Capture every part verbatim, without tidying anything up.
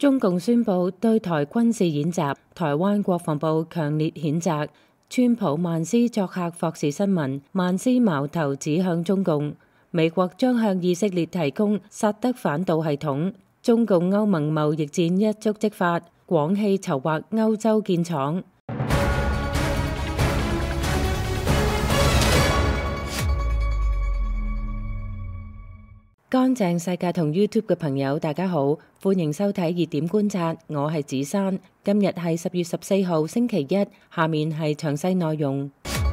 中共宣布對台軍事演習，台灣國防部強烈譴責。川普曼斯作客霍士新聞，曼斯矛頭指向中共。美國將向以色列提供薩德反導系統。中共歐盟貿易戰一觸即發，廣汽籌劃歐洲建廠。乾淨世界同 YouTube 嘅朋友，大家好，歡迎收睇熱點觀察，我係子珊。今日係十月十四號星期一，下面係詳細內容。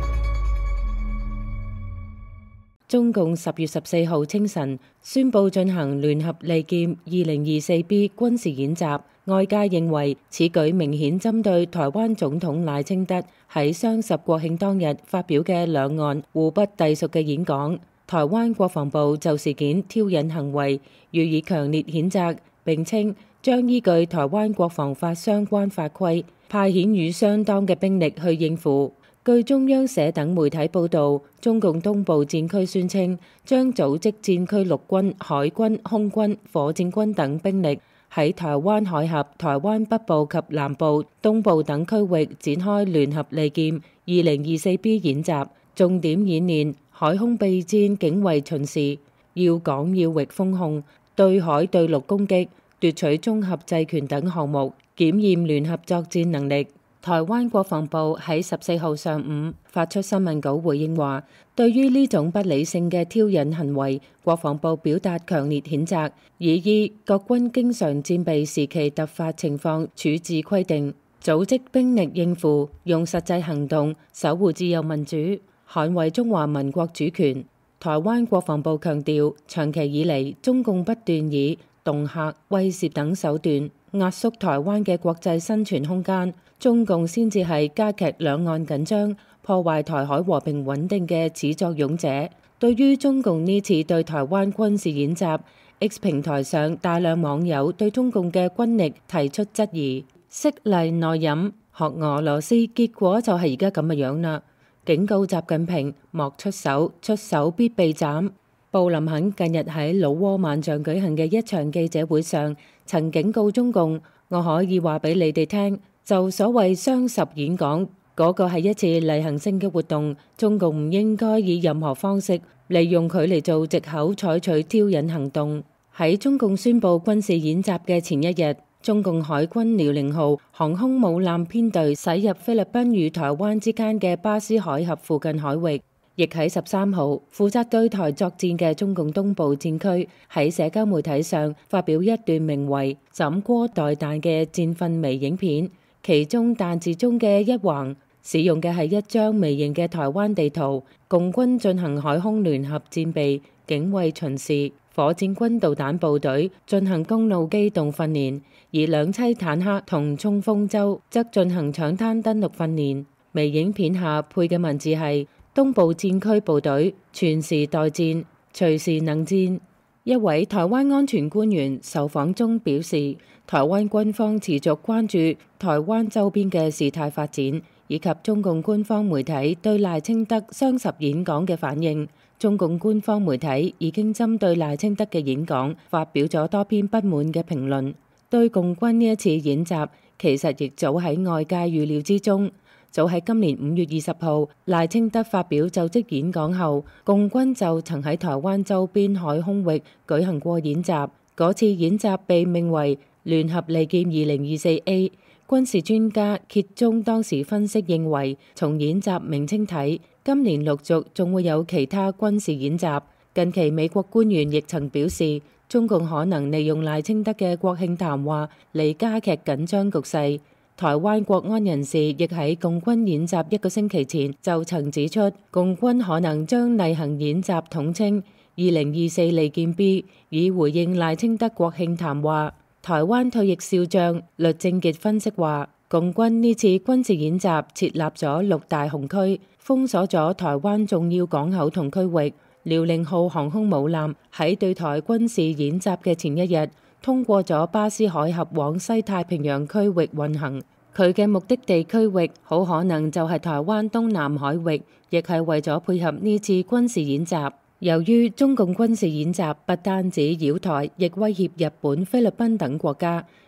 中共十月十四號清晨宣布進行聯合利劍二零二四 B 軍事演習，外界認為此舉明顯針對台灣總統賴清德喺雙十國慶當日發表嘅兩岸互不隸屬嘅演講。台灣國防部就事件挑釁行為予以強烈譴責，並稱將依據台灣國防法相關法規，派遣與相當嘅兵力去應付。據中央社等媒體報導，中共東部戰區宣稱將組織戰區陸軍、海軍、空軍、火箭軍等兵力喺台灣海峽、台灣北部及南部、東部等區域展開聯合利劍二零二四 B 演習，重點演練海空備戰、警衛巡視、要港要域封控、對海對陸攻擊、奪取綜合制權等項目，檢驗聯合作戰能力。台灣國防部喺十四號上午發出新聞稿回應話，對於呢種不理性嘅挑釁行為，國防部表達強烈譴責，已依國軍經常戰備時期突發情況處置規定，組織兵力應付，用實際行動守護自由民主，捍衛中華民國主權。台灣國防部強調，長期以嚟，中共不斷以恫嚇、威懾等手段壓縮台灣嘅國際生存空間，中共先至係加劇兩岸緊張、破壞台海和平穩定嘅始作俑者。對於中共呢次對台灣軍事演習 ，X 平台上大量網友對中共嘅軍力提出質疑，色厲內荏，學俄羅斯，結果就係而家咁嘅樣啦。警告習近平莫出手，出手必被斬。布林肯近日喺老撾萬象舉行嘅一場記者會上，曾警告中共：我可以話俾你哋聽，就所謂雙十演講嗰個係一次例行性嘅活動，中共唔應該以任何方式利用佢嚟做藉口，採取挑釁行動。喺中共宣布軍事演習嘅前一日，中共海軍遼寧號航空母艦編隊駛入菲律賓與台灣之間嘅巴斯海峽附近海域，亦喺十三號負責對台作戰嘅中共東部戰區喺社交媒體上發表一段名為《怎鍋待彈》嘅戰訓微影片，其中彈字中嘅一橫使用嘅係一張微型嘅台灣地圖，共軍進行海空聯合戰備、警衛巡視，火箭軍導彈部隊進行公路機動訓練，而兩棲坦克同衝鋒舟則進行搶灘登陸訓練。微影片下配嘅文字係：東部戰區部隊全時待戰，隨時能戰。一位台灣安全官員受訪中表示，台灣軍方持續關注台灣周邊嘅事態發展，以及中共官方媒體對賴清德雙十演講嘅反應。中共官方媒體已經針對賴清德嘅演講發表咗多篇不滿嘅評論。對共軍呢一次演習，其實亦早喺外界預料之中。早喺今年五月二十號，賴清德發表就職演講後，共軍就曾喺台灣周邊海空域舉行過演習。嗰次演習被命為聯合利劍二零二四 A。軍事專家揭中當時分析認為，從演習名稱睇，今年陸續仲會有其他軍事演習。近期美國官員亦曾表示，中共可能利用賴清德嘅國慶談話嚟加劇緊張局勢。台灣國安人士亦喺共軍演習一個星期前就曾指出，共軍可能將例行演習統稱二零二四利劍 B， 以回應賴清德國慶談話。台灣退役少將栗正傑分析話，共軍呢次軍事演習設立咗六大紅區，封鎖咗台灣重要港口同區域。遼寧號航空母艦喺對台軍事演習嘅前一日，通過咗巴斯海峽往西太平洋區域運行，佢嘅目的地區域好可能就係台灣東南海域，亦係為咗配合呢次軍事演習。由於中共軍事演習不單止擾台，亦威脅日本、菲律賓等國家，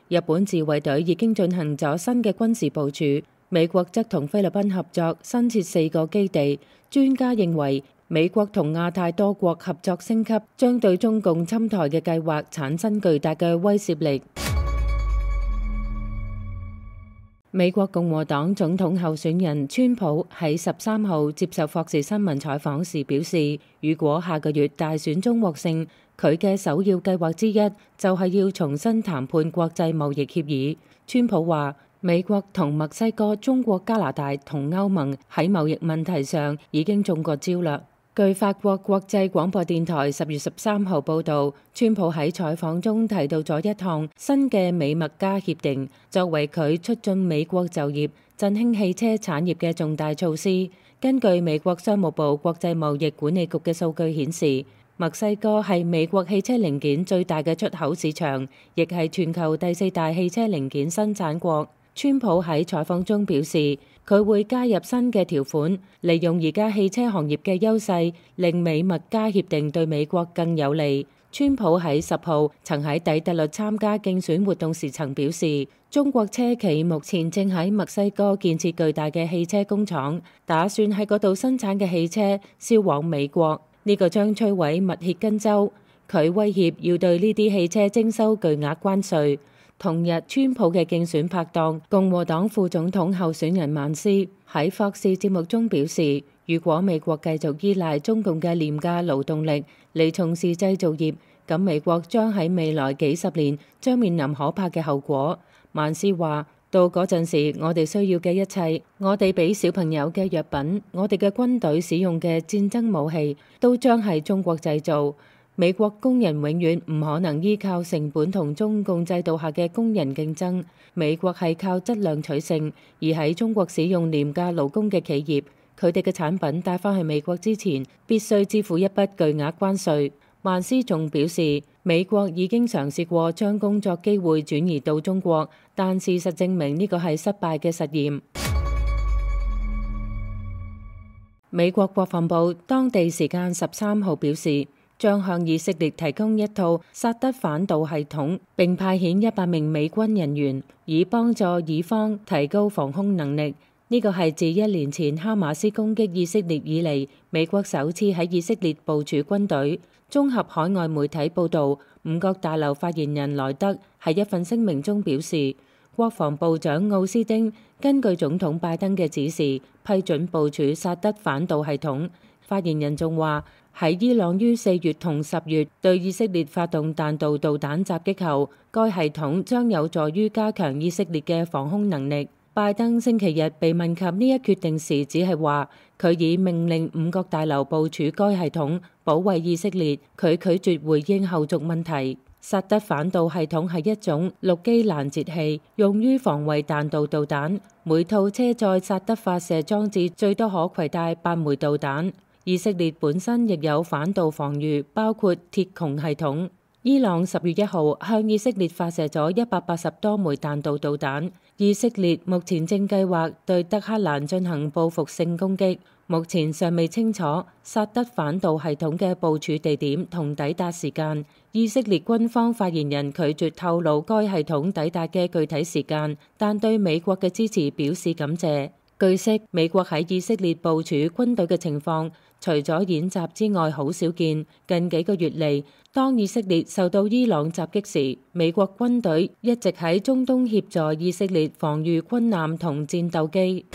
日本自衛隊已經進行咗新嘅軍事部署，美國則同菲律賓合作新設四個基地。專家認為，美國同亞太多國合作升級，將對中共侵台嘅計劃產生巨大嘅威懾力。美國共和黨總統候選人川普喺十三號接受霍士新聞採訪時表示，如果下個月大選中獲勝，佢嘅首要計劃之一就係要重新談判國際貿易協議。川普話，美國同墨西哥、中國、加拿大同歐盟喺貿易問題上已經中過招啦。據法國國際廣播電台十月十三號報導，川普喺採訪中提到咗一項新嘅美墨加協定，作為佢促進美國就業、振興汽車產業嘅重大措施。根據美國商務部國際貿易管理局嘅數據顯示，墨西哥係美國汽車零件最大嘅出口市場，亦係全球第四大汽車零件生產國。川普喺採訪中表示，佢會加入新嘅條款，利用而家汽車行業嘅優勢，令美墨加協定對美國更有利。川普喺十號曾喺底特律參加競選活動時曾表示，中國車企目前正喺墨西哥建設巨大嘅汽車工廠，打算喺嗰度生產嘅汽車銷往美國，呢個將摧毀密歇根州。佢威脅要對呢啲汽車徵收巨額關稅。同日，川普嘅競選拍檔共和黨副總統候選人曼斯喺霍士節目中表示，如果美國繼續依賴中共嘅廉價勞動力嚟從事製造業，咁美國將喺未來幾十年將面臨可怕嘅後果。曼斯話，到嗰陣時，我哋需要嘅一切，我哋俾小朋友嘅藥品，我哋嘅軍隊使用嘅戰爭武器，都將係中國製造。美國工人永遠唔可能依靠成本同中共制度下嘅工人競爭。美國係靠質量取勝，而喺中國使用廉價勞工嘅企業，佢哋嘅產品帶返去美國之前，必須支付一筆巨額關稅。曼斯仲表示，美國已經嘗試過將工作機會轉移到中國，但事實證明呢個係失敗嘅實驗。美國國防部當地時間十三號表示，將向以色列提供一套薩德反導系統，並派遣一百名美軍人員，以幫助以方提高防空能力。呢個係自一年前哈馬斯攻擊以色列以嚟，美國首次喺以色列部署軍隊。綜合海外媒體報導，五角大樓發言人萊德喺一份聲明中表示，國防部長奧斯丁根據總統拜登嘅指示，批准部署薩德反導系統。發言人仲話，喺伊朗於四月同十月對以色列發動彈道導彈襲擊後，該系統將有助於加強以色列嘅防空能力。拜登星期日被問及呢一決定時，只係話佢已命令五角大樓部署該系統，保衛以色列。佢拒絕回應後續問題。薩德反導系統係一種陸基攔截器，用於防衛彈道導彈。每套車載薩德發射裝置最多可攜帶八枚導彈。以色列本身亦有反導防禦，包括鐵穹系統。伊朗十月一號向以色列發射咗一百八十多枚彈道導彈。以色列目前正計劃對德黑蘭進行報復性攻擊。目前尚未清楚薩德反導系統嘅部署地點同抵達時間。以色列軍方發言人拒絕透露該系統抵達嘅具體時間，但對美國嘅支持表示感謝。據悉，美國喺以色列部署軍隊嘅情況，除咗演習之外好少見。近幾個月嚟，當以色列受到伊朗襲擊時，美國軍隊一直喺中東協助以色列防禦軍艦同戰鬥機。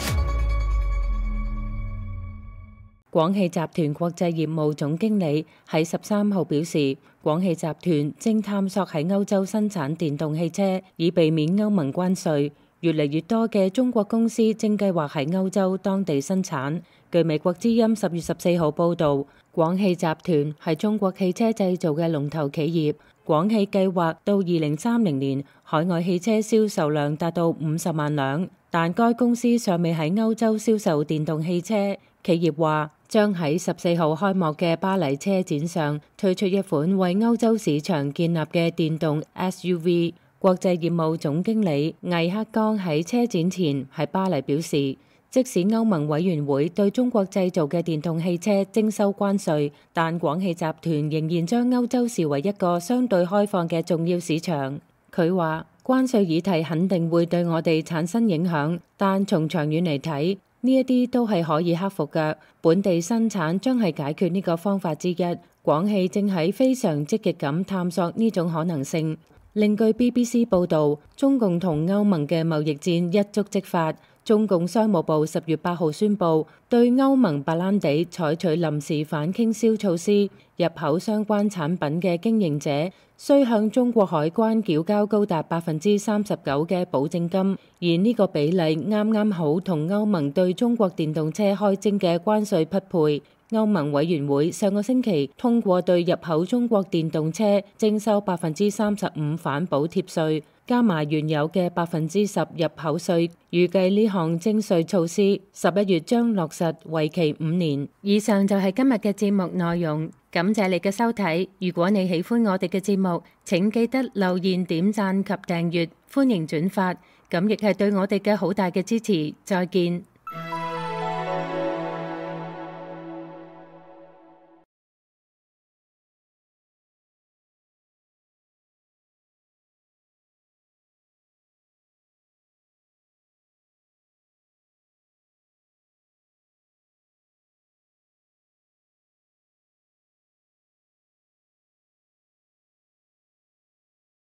廣汽集團國際業務總經理喺十三號表示，廣汽集團正探索喺歐洲生產電動汽車，以避免歐盟關稅。越嚟越多嘅中國公司正計劃喺歐洲當地生產。據美國之音十月十四號報導，廣汽集團係中國汽車製造嘅龍頭企業。廣汽計劃到二零三零年海外汽車銷售量達到五十萬輛，但該公司尚未喺歐洲銷售電動汽車。企業話將喺十四號開幕嘅巴黎車展上推出一款為歐洲市場建立嘅電動 S U V。國際業務總經理魏克剛喺車展前喺巴黎表示，即使歐盟委員會對中國製造嘅電動汽車徵收關稅，但廣汽集團仍然將歐洲視為一個相對開放嘅重要市場。佢話， 關稅議題肯定會對我哋產生影響，但從長遠嚟睇，呢一啲都係可以克服嘅。本地生產將係解決呢個方法之一。廣汽正喺非常積極咁探索呢種可能性。另據 B B C 報導，中共同歐盟嘅貿易戰一觸即發。中共商務部十月八號宣布，對歐盟白蘭地採取臨時反傾銷措施，入口相關產品嘅經營者需向中國海關繳交高達百分之三十九嘅保證金，而呢個比例啱啱好同歐盟對中國電動車開徵嘅關稅匹配。歐盟委員會上個星期通過對入口中國電動車徵收百分之三十五反補貼稅，加埋原有嘅百分之十入口稅，預計呢項徵稅措施十一月將落實，為期五年。以上就係今日嘅節目內容，感謝你嘅收睇。如果你喜歡我哋嘅節目，請記得留言、點讚及訂閱，歡迎轉發，咁亦係對我哋嘅好大嘅支持。再見。